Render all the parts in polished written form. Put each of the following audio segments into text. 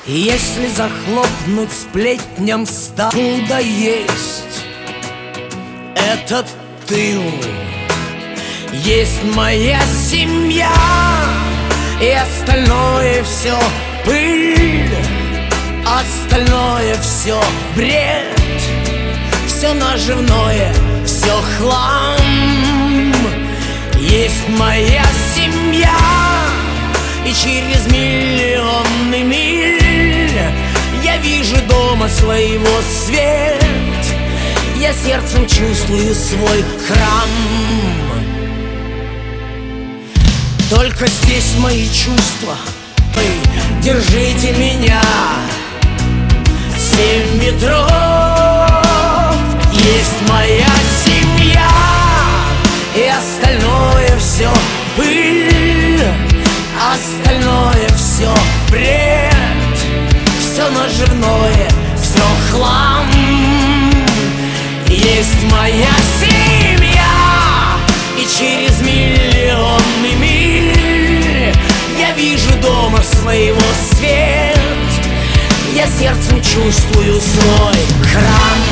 Если захлопнуть сплетням ста, куда есть этот тыл, есть моя семья, и остальное все пыль, остальное все бред, все наживное, все хлам. Есть моя семья, и через миллионы миль я вижу дома своего свет. Я сердцем чувствую свой храм. Только здесь мои чувства, вы держите меня. 7 метров, есть моя семья, и остальное все пыль, остальное все бред, все наживное, все хлам. Есть моя семья, и через миллионы миль я вижу дома своего свет. Я сердцем чувствую свой храм.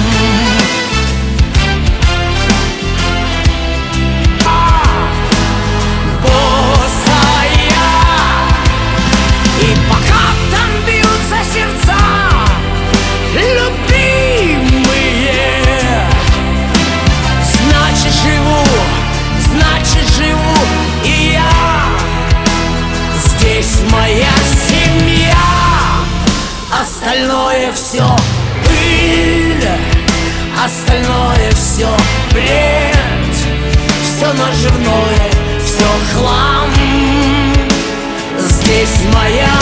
Моя семья, остальное все пыль, остальное все бред, все наживное, все хлам. Здесь моя